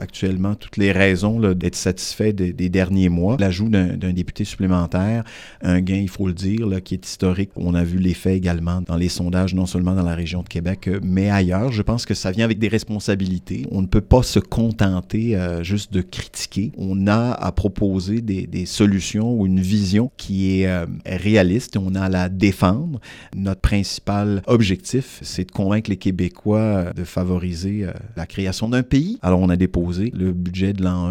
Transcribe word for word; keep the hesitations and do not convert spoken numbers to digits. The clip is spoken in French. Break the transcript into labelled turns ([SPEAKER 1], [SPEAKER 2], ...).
[SPEAKER 1] actuellement toutes les raisons là, d'être satisfait de, des derniers mois. L'ajout d'un, d'un député supplémentaire, un gain, il faut le dire, là, qui est historique. On a vu l'effet également dans les sondages, non seulement dans la région de Québec, mais ailleurs. Je pense que ça vient avec des responsabilités. On ne peut pas se contenter euh, juste de critiquer. On a à proposer des, des solutions ou une vision qui est euh, réaliste. On a à la défendre. Notre principal objectif, c'est de convaincre les Québécois de favoriser euh, la création d'un pays. Alors, on a déposé le budget de l'an